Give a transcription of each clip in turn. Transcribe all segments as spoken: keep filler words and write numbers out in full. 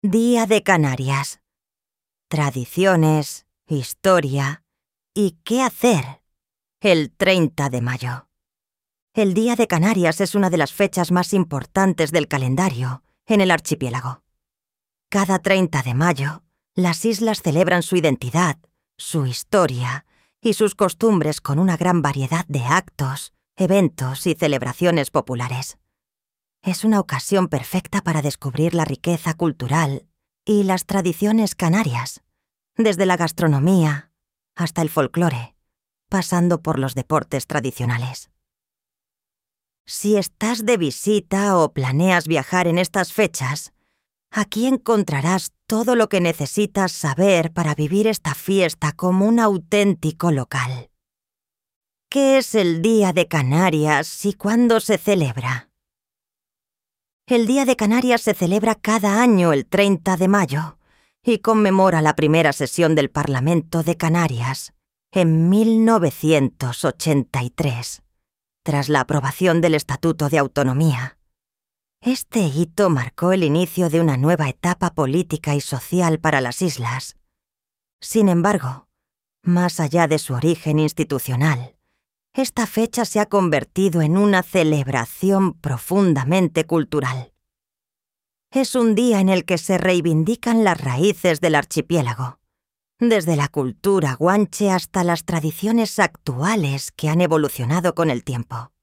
Día de Canarias. Tradiciones, historia y qué hacer el treinta de mayo. El Día de Canarias es una de las fechas más importantes del calendario en el archipiélago. Cada treinta de mayo, las islas celebran su identidad, su historia y sus costumbres con una gran variedad de actos, eventos y celebraciones populares. Es una ocasión perfecta para descubrir la riqueza cultural y las tradiciones canarias, desde la gastronomía hasta el folclore, pasando por los deportes tradicionales. Si estás de visita o planeas viajar en estas fechas, aquí encontrarás todo lo que necesitas saber para vivir esta fiesta como un auténtico local. ¿Qué es el Día de Canarias y cuándo se celebra? El Día de Canarias se celebra cada año el treinta de mayo y conmemora la primera sesión del Parlamento de Canarias en mil novecientos ochenta y tres, tras la aprobación del Estatuto de Autonomía. Este hito marcó el inicio de una nueva etapa política y social para las islas. Sin embargo, más allá de su origen institucional, esta fecha se ha convertido en una celebración profundamente cultural. Es un día en el que se reivindican las raíces del archipiélago, desde la cultura guanche hasta las tradiciones actuales que han evolucionado con el tiempo.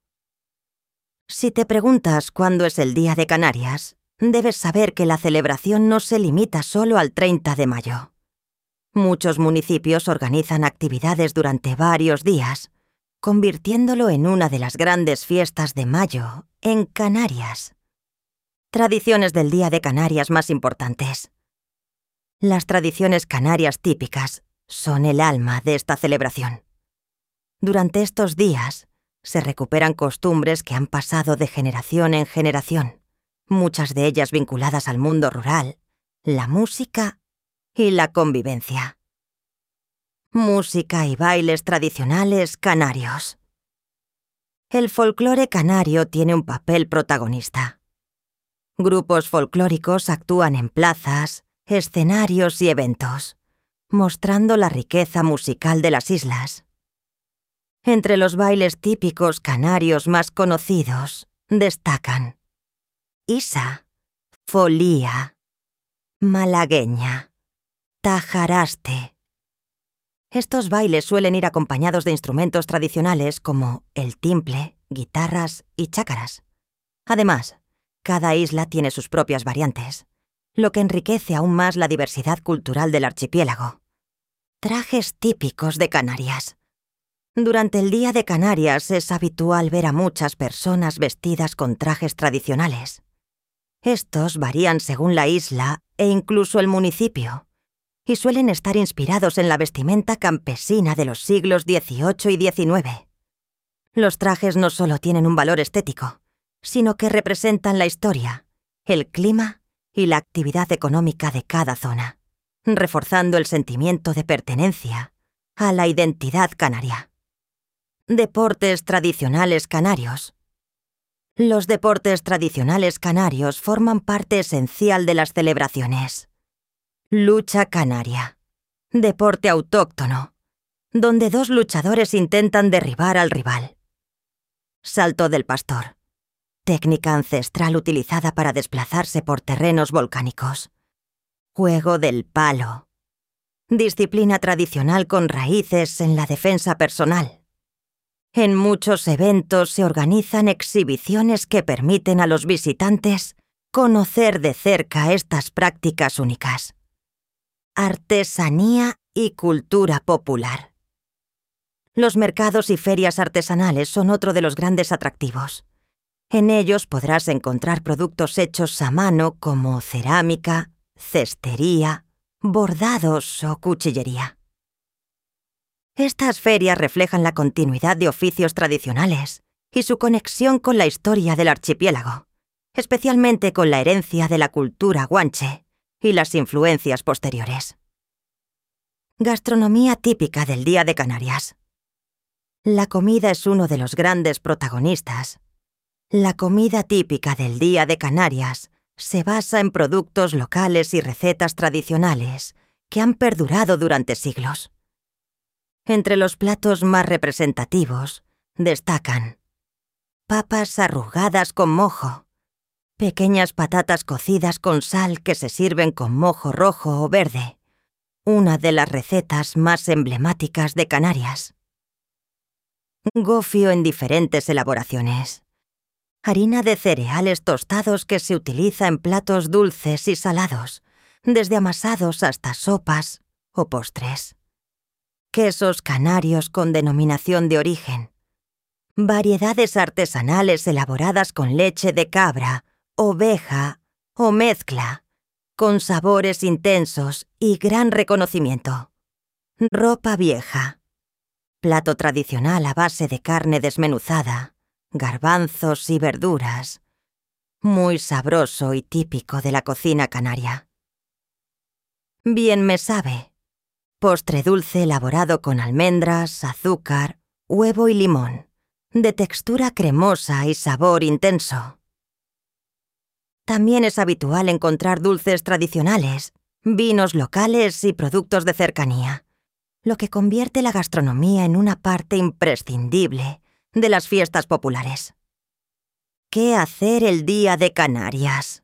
Si te preguntas cuándo es el Día de Canarias, debes saber que la celebración no se limita solo al treinta de mayo. Muchos municipios organizan actividades durante varios días, convirtiéndolo en una de las grandes fiestas de mayo en Canarias. Tradiciones del Día de Canarias más importantes. Las tradiciones canarias típicas son el alma de esta celebración. Durante estos días se recuperan costumbres que han pasado de generación en generación, muchas de ellas vinculadas al mundo rural, la música y la convivencia. Música y bailes tradicionales canarios. El folclore canario tiene un papel protagonista. Grupos folclóricos actúan en plazas, escenarios y eventos, mostrando la riqueza musical de las islas. Entre los bailes típicos canarios más conocidos destacan Isa, Folía, Malagueña, Tajaraste. Estos bailes suelen ir acompañados de instrumentos tradicionales como el timple, guitarras y chácaras. Además, cada isla tiene sus propias variantes, lo que enriquece aún más la diversidad cultural del archipiélago. Trajes típicos de Canarias. Durante el Día de Canarias es habitual ver a muchas personas vestidas con trajes tradicionales. Estos varían según la isla e incluso el municipio, y suelen estar inspirados en la vestimenta campesina de los siglos dieciocho y diecinueve. Los trajes no solo tienen un valor estético, sino que representan la historia, el clima y la actividad económica de cada zona, reforzando el sentimiento de pertenencia a la identidad canaria. Deportes tradicionales canarios. Los deportes tradicionales canarios forman parte esencial de las celebraciones. Lucha canaria. Deporte autóctono, donde dos luchadores intentan derribar al rival. Salto del pastor. Técnica ancestral utilizada para desplazarse por terrenos volcánicos. Juego del palo. Disciplina tradicional con raíces en la defensa personal. En muchos eventos se organizan exhibiciones que permiten a los visitantes conocer de cerca estas prácticas únicas. Artesanía y cultura popular. Los mercados y ferias artesanales son otro de los grandes atractivos. En ellos podrás encontrar productos hechos a mano como cerámica, cestería, bordados o cuchillería. Estas ferias reflejan la continuidad de oficios tradicionales y su conexión con la historia del archipiélago, especialmente con la herencia de la cultura guanche y las influencias posteriores. Gastronomía típica del Día de Canarias. La comida es uno de los grandes protagonistas. La comida típica del Día de Canarias se basa en productos locales y recetas tradicionales que han perdurado durante siglos. Entre los platos más representativos destacan papas arrugadas con mojo, pequeñas patatas cocidas con sal que se sirven con mojo rojo o verde, una de las recetas más emblemáticas de Canarias. Gofio en diferentes elaboraciones. Harina de cereales tostados que se utiliza en platos dulces y salados, desde amasados hasta sopas o postres. Quesos canarios con denominación de origen. Variedades artesanales elaboradas con leche de cabra, oveja o mezcla, con sabores intensos y gran reconocimiento. Ropa vieja. Plato tradicional a base de carne desmenuzada, garbanzos y verduras. Muy sabroso y típico de la cocina canaria. Bien me sabe. Postre dulce elaborado con almendras, azúcar, huevo y limón, de textura cremosa y sabor intenso. También es habitual encontrar dulces tradicionales, vinos locales y productos de cercanía, lo que convierte la gastronomía en una parte imprescindible de las fiestas populares. ¿Qué hacer el Día de Canarias?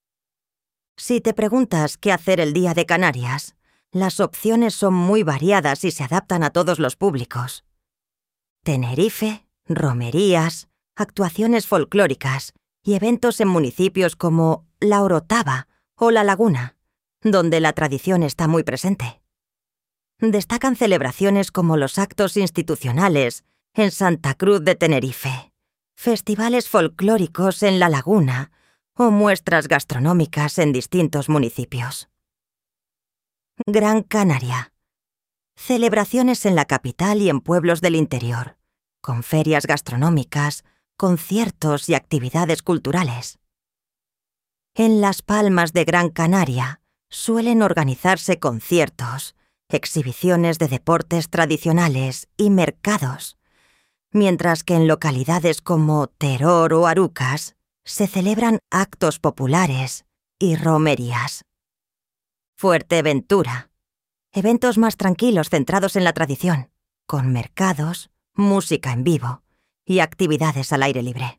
Si te preguntas qué hacer el Día de Canarias, las opciones son muy variadas y se adaptan a todos los públicos. Tenerife, romerías, actuaciones folclóricas y eventos en municipios como La Orotava o La Laguna, donde la tradición está muy presente. Destacan celebraciones como los actos institucionales en Santa Cruz de Tenerife, festivales folclóricos en La Laguna o muestras gastronómicas en distintos municipios. Gran Canaria. Celebraciones en la capital y en pueblos del interior, con ferias gastronómicas, conciertos y actividades culturales. En Las Palmas de Gran Canaria suelen organizarse conciertos, exhibiciones de deportes tradicionales y mercados, mientras que en localidades como Teror o Arucas se celebran actos populares y romerías. Fuerteventura. Eventos más tranquilos centrados en la tradición, con mercados, música en vivo y actividades al aire libre.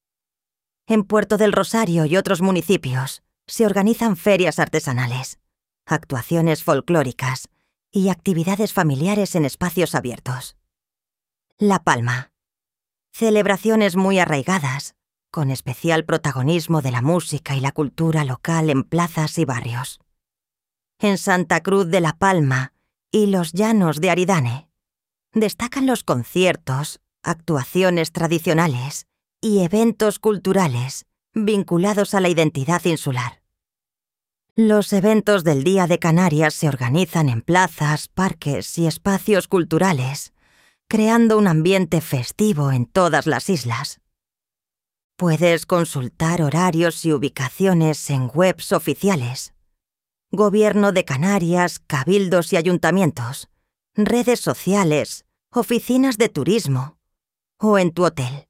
En Puerto del Rosario y otros municipios se organizan ferias artesanales, actuaciones folclóricas y actividades familiares en espacios abiertos. La Palma. Celebraciones muy arraigadas, con especial protagonismo de la música y la cultura local en plazas y barrios. En Santa Cruz de la Palma y los Llanos de Aridane destacan los conciertos, actuaciones tradicionales y eventos culturales vinculados a la identidad insular. Los eventos del Día de Canarias se organizan en plazas, parques y espacios culturales, creando un ambiente festivo en todas las islas. Puedes consultar horarios y ubicaciones en webs oficiales. Gobierno de Canarias, cabildos y ayuntamientos, redes sociales, oficinas de turismo o en tu hotel.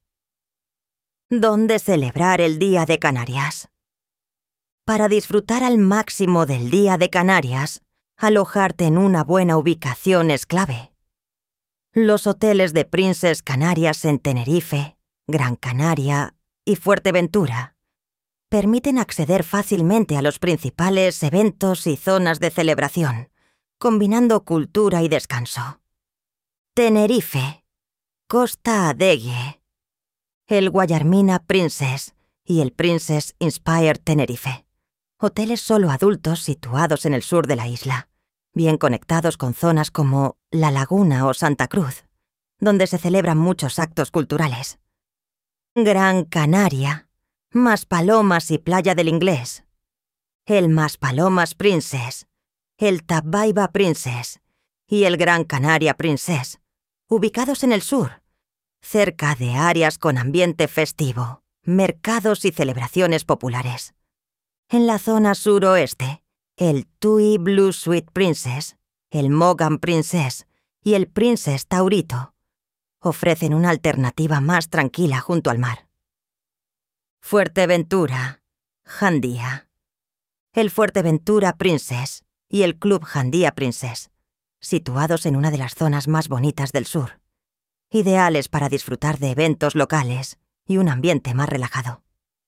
¿Dónde celebrar el Día de Canarias? Para disfrutar al máximo del Día de Canarias, alojarte en una buena ubicación es clave. Los hoteles de Princess Canarias en Tenerife, Gran Canaria y Fuerteventura permiten acceder fácilmente a los principales eventos y zonas de celebración, combinando cultura y descanso. Tenerife, Costa Adegie, el Guayarmina Princess y el Princess Inspired Tenerife, hoteles solo adultos situados en el sur de la isla, bien conectados con zonas como La Laguna o Santa Cruz, donde se celebran muchos actos culturales. Gran Canaria, Maspalomas y Playa del Inglés, el Maspalomas Princess, el Tabaiba Princess y el Gran Canaria Princess, ubicados en el sur, cerca de áreas con ambiente festivo, mercados y celebraciones populares. En la zona suroeste, el Tui Blue Sweet Princess, el Mogan Princess y el Princess Taurito ofrecen una alternativa más tranquila junto al mar. Fuerteventura, Jandía. El Fuerteventura Princess y el Club Jandía Princess, situados en una de las zonas más bonitas del sur, ideales para disfrutar de eventos locales y un ambiente más relajado.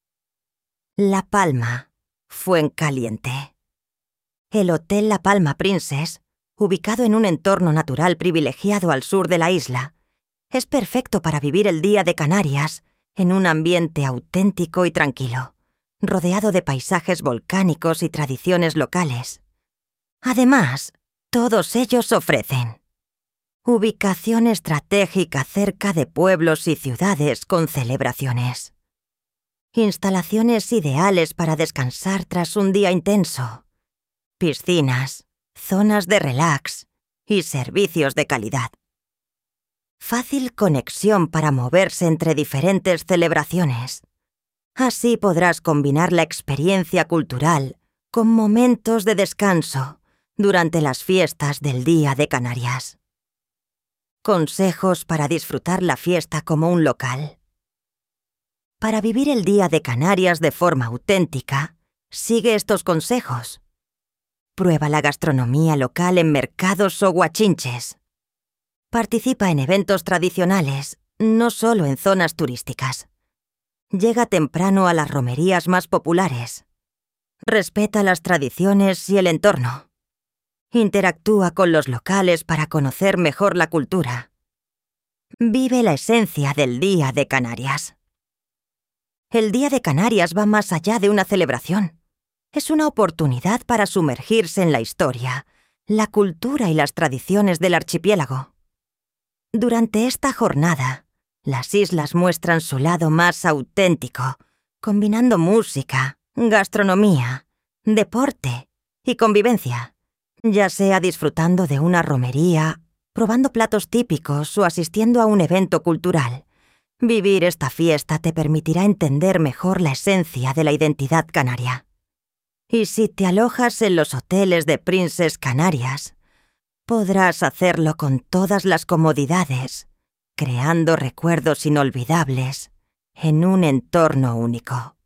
La Palma, Fuencaliente. El Hotel La Palma Princess, ubicado en un entorno natural privilegiado al sur de la isla, es perfecto para vivir el Día de Canarias en un ambiente auténtico y tranquilo, rodeado de paisajes volcánicos y tradiciones locales. Además, todos ellos ofrecen ubicación estratégica cerca de pueblos y ciudades con celebraciones, instalaciones ideales para descansar tras un día intenso, piscinas, zonas de relax y servicios de calidad. Fácil conexión para moverse entre diferentes celebraciones. Así podrás combinar la experiencia cultural con momentos de descanso durante las fiestas del Día de Canarias. Consejos para disfrutar la fiesta como un local. Para vivir el Día de Canarias de forma auténtica, sigue estos consejos. Prueba la gastronomía local en mercados o guachinches. Participa en eventos tradicionales, no solo en zonas turísticas. Llega temprano a las romerías más populares. Respeta las tradiciones y el entorno. Interactúa con los locales para conocer mejor la cultura. Vive la esencia del Día de Canarias. El Día de Canarias va más allá de una celebración. Es una oportunidad para sumergirse en la historia, la cultura y las tradiciones del archipiélago. Durante esta jornada, las islas muestran su lado más auténtico, combinando música, gastronomía, deporte y convivencia, ya sea disfrutando de una romería, probando platos típicos o asistiendo a un evento cultural. Vivir esta fiesta te permitirá entender mejor la esencia de la identidad canaria. Y si te alojas en los hoteles de Princess Canarias, podrás hacerlo con todas las comodidades, creando recuerdos inolvidables en un entorno único.